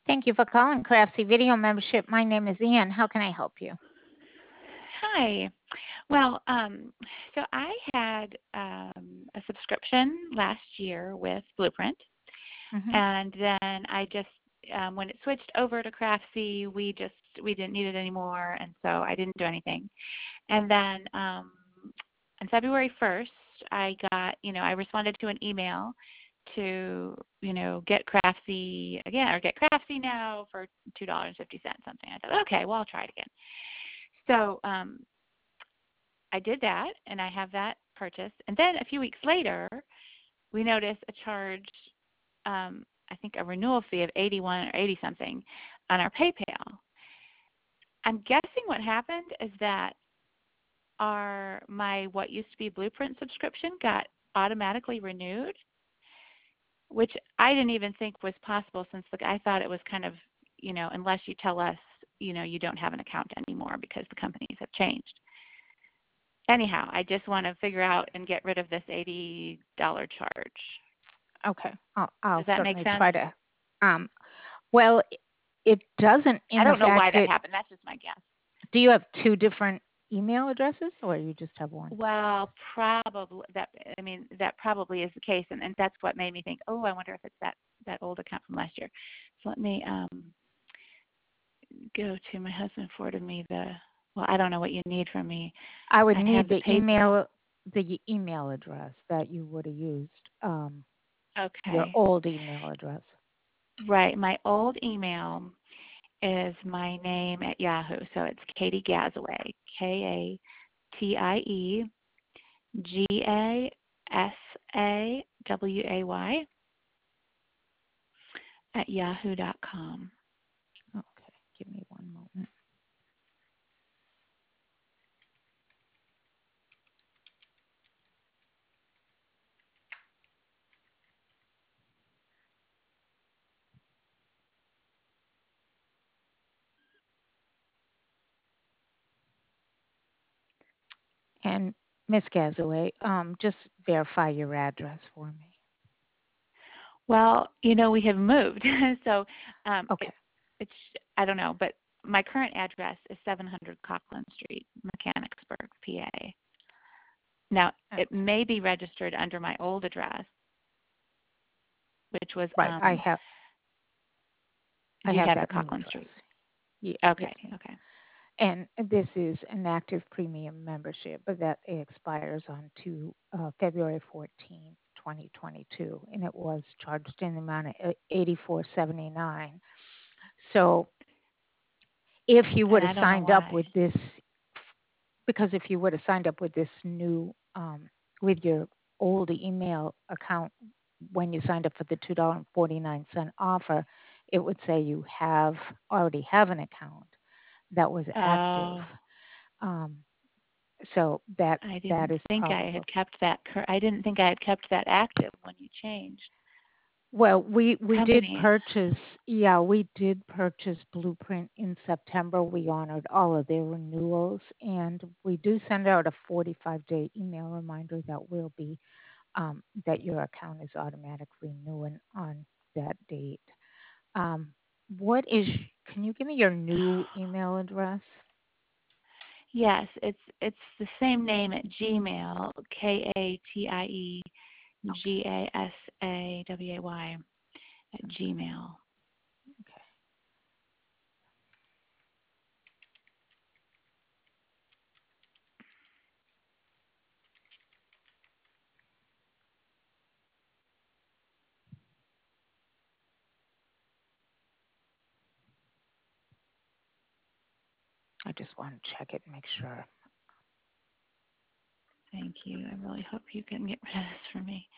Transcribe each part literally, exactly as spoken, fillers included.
Thank you for calling Craftsy Video Membership. My name is Ann. How can I help you? Hi. Well, um, so I had um, a subscription last year with Blueprint, hmm and then I just um, when it switched over to Craftsy, we just we didn't need it anymore, and so I didn't do anything. And then um, on February first, I got you know I responded to an email to you know get Craftsy again or get Craftsy now for two dollars and fifty cents something. I thought, okay, well I'll try it again. So um, I did that, and I have that purchased. And then a few weeks later, we noticed a charge, um, I think a renewal fee of eighty-one or eighty something on our PayPal. I'm guessing what happened is that our my what used to be Blueprint subscription got automatically renewed, which I didn't even think was possible since the, I thought it was kind of, you know, unless you tell us, you know, you don't have an account anymore because the companies have changed. Anyhow, I just want to figure out and get rid of this eighty dollars charge. Okay, I'll, I'll Does that make certainly sense? try to. Um, well, it doesn't I in the don't know why fact that that. happened. That's just my guess. Do you have two different email addresses, or you just have one? Well, probably that. I mean, that probably is the case, and, and that's what made me think. Oh, I wonder if it's that that old account from last year. So let me um, go to my husband forwarded me the. Well, I don't know what you need from me. I would I have need the the PayPal. email, the email address that you would have used, um, your Okay, old email address. right. My old email is my name at Yahoo. So it's Katie Gazaway, K A T I E G A S A W A Y at yahoo dot com. Okay, give me one moment. And Miss Gazaway, um, just verify your address for me. Well, you know, we have moved. so um, it, Okay. it's, I don't know, but my current address is seven hundred Cockland Street, Mechanicsburg, P A. Now, it Okay. may be registered under my old address, which was, Right. I um, have I you have have the that new Cockland address. Street. Yeah, yes, Okay, ma'am. okay. And this is an active premium membership, but that expires on to uh, February fourteenth, twenty twenty-two, and it was charged in the amount of eighty-four seventy-nine. So if you would And have I don't know signed up why. with this, because if you would have signed up with this new, um, with your old email account when you signed up for the two dollars and forty-nine cents offer, it would say you have already have an account that was active. Oh. Um, so that I that didn't is think I probably had kept that. Cur- I didn't think I had kept that active when you changed well. We we did companies. purchase. Yeah, we did purchase Blueprint in September. We honored all of their renewals, and we do send out a forty-five day email reminder that will be um, that your account is automatic renewing on that date. Um, what is? Can you give me your new email address? Yes, it's it's the same name at Gmail, K A T I E Okay. G A S A W A Y at Gmail. Okay. I just want to check it and make sure. Thank you. I really hope you can get rid of this for me.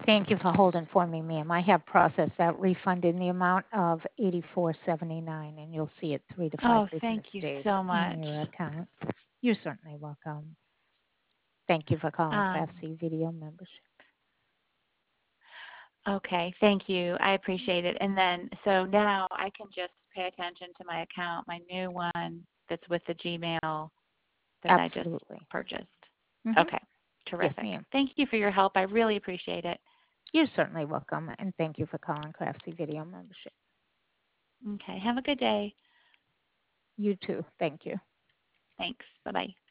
Thank you for holding for me, ma'am. I have processed that refund in the amount of eighty-four seventy-nine, and you'll see it three to five Oh, business thank you days so in much. your account. You're certainly welcome. Thank you for calling Um, Class C Video Membership. okay, thank you. I appreciate it. And then, so now I can just pay attention to my account, my new one that's with the Gmail that I just Absolutely. purchased. Mm-hmm. Okay, Yes, terrific. ma'am. Thank you for your help. I really appreciate it. You're certainly welcome, and thank you for calling Class C Video Membership. Okay, have a good day. You too. Thank you. Thanks. Bye-bye.